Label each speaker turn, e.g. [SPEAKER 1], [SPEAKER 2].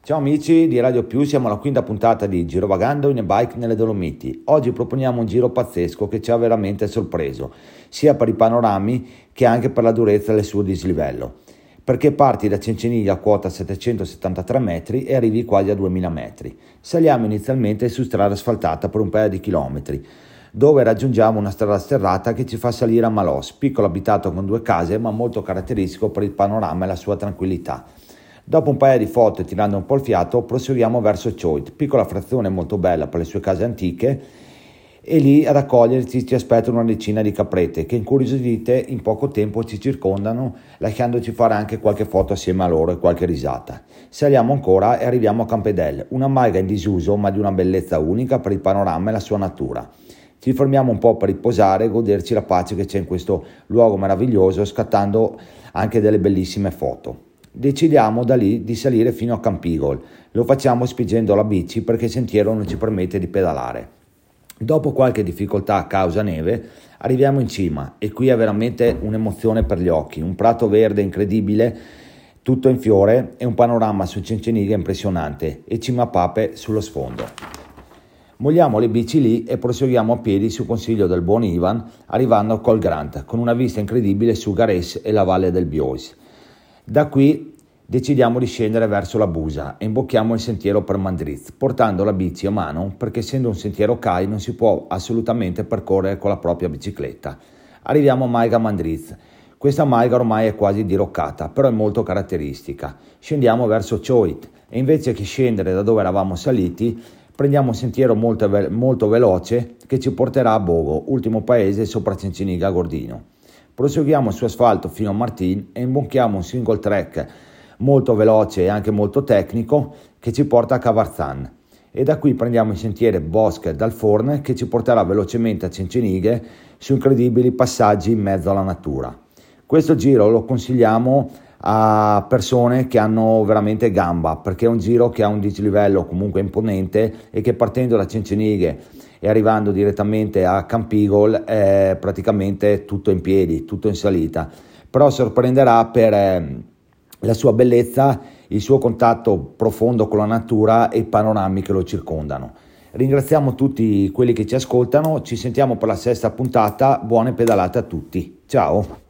[SPEAKER 1] Ciao amici di Radio Più, siamo alla quinta puntata di Girovagando in e-bike nelle Dolomiti. Oggi proponiamo un giro pazzesco che ci ha veramente sorpreso, sia per i panorami che anche per la durezza del suo dislivello. Perché parti da Cenceniglia a quota 773 metri e arrivi quasi a 2000 metri. Saliamo inizialmente su strada asfaltata per un paio di chilometri, dove raggiungiamo una strada sterrata che ci fa salire a Malos, piccolo abitato con 2 case ma molto caratteristico per il panorama e la sua tranquillità. Dopo un paio di foto e tirando un po' il fiato, proseguiamo verso Choit, piccola frazione molto bella per le sue case antiche, e lì ad accoglierci ci aspetta una decina di caprette che incuriosite in poco tempo ci circondano, lasciandoci fare anche qualche foto assieme a loro e qualche risata. Saliamo ancora e arriviamo a Campedel, una malga in disuso ma di una bellezza unica per il panorama e la sua natura. Ci fermiamo un po' per riposare e goderci la pace che c'è in questo luogo meraviglioso, scattando anche delle bellissime foto. Decidiamo da lì di salire fino a Campigol. Lo facciamo spingendo la bici perché il sentiero non ci permette di pedalare. Dopo qualche difficoltà a causa neve, arriviamo in cima e qui è veramente un'emozione per gli occhi. Un prato verde incredibile, tutto in fiore e un panorama su Cenceniglia impressionante e Cima Pape sullo sfondo. Molliamo le bici lì e proseguiamo a piedi su consiglio del buon Ivan, arrivando a Col Grant con una vista incredibile su Gares e la valle del Biois. Da qui decidiamo di scendere verso la Busa e imbocchiamo il sentiero per Mandriz, portando la bici a mano perché essendo un sentiero CAI non si può assolutamente percorrere con la propria bicicletta. Arriviamo a Maiga Mandriz. Questa Maiga ormai è quasi diroccata, però è molto caratteristica. Scendiamo verso Choit e invece che scendere da dove eravamo saliti, prendiamo un sentiero molto veloce che ci porterà a Bogo, ultimo paese sopra Cenceniglia Gordino. Proseguiamo su asfalto fino a Martin e imbocchiamo un single track molto veloce e anche molto tecnico che ci porta a Cavarzan e da qui prendiamo il sentiero Bosque dal Forne che ci porterà velocemente a Cencenighe su incredibili passaggi in mezzo alla natura. Questo giro lo consigliamo a persone che hanno veramente gamba perché è un giro che ha un dislivello comunque imponente e che partendo da Cencenighe e arrivando direttamente a Campigol è praticamente tutto in piedi, tutto in salita, però sorprenderà per la sua bellezza, il suo contatto profondo con la natura e i panorami che lo circondano. Ringraziamo tutti quelli che ci ascoltano, ci sentiamo per la 6ª puntata, buone pedalate a tutti, ciao!